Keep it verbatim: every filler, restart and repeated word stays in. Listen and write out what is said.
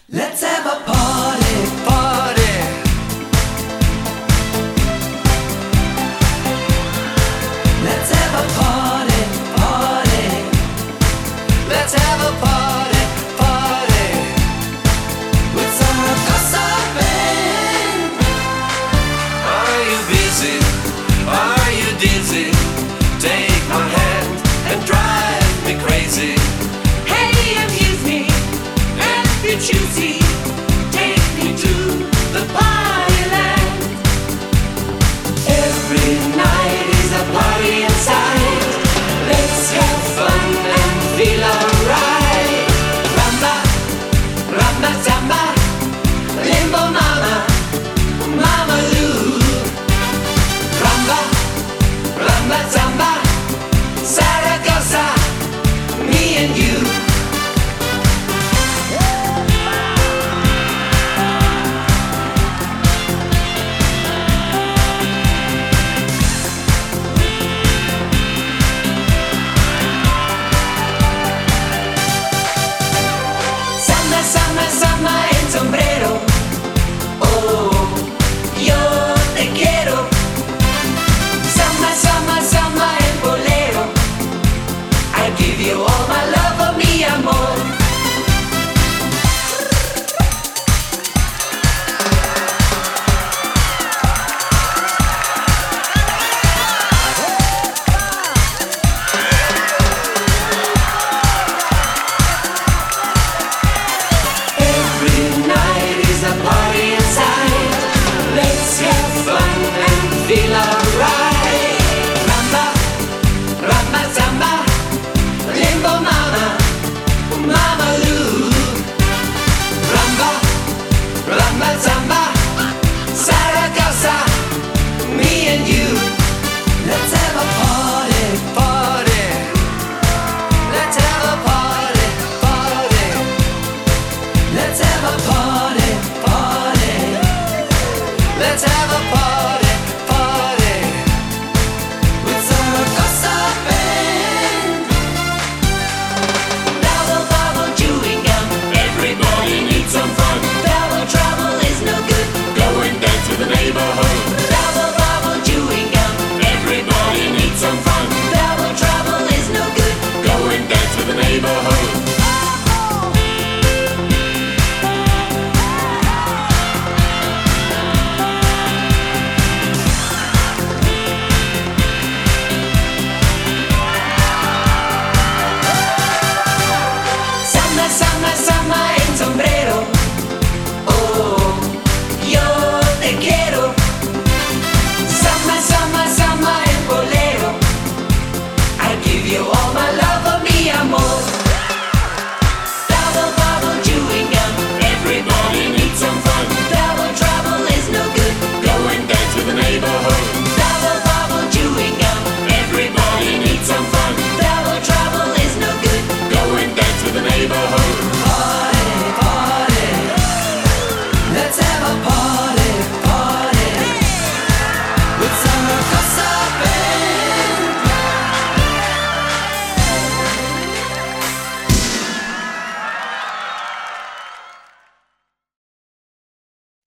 Let's have a party, party. Let's have a party, party. Let's have a party, party. With some gossiping. Are you busy? Are you dizzy? Take my hand and drive me crazy. Hey, amuse me and be choosy. Take me to the party land. Every night is a party inside. Let's have fun and feel alright. Ramba, ramba, samba, limbo mama, mama Lou. Ramba, ramba, samba, Saragossa, me and you. Samba, samba, samba, el sombrero. Oh, yo te quiero. Samba, samba, samba, el bolero. I give you all my love, oh mi amor. Every night is a party inside. Let's have fun and feel alright. Ramba, ramba, samba, limbo mama, mama Lou. Ramba, ramba, samba, Saragossa, me and you. Let's have a party, party. Let's have a party, party. Let's have a party.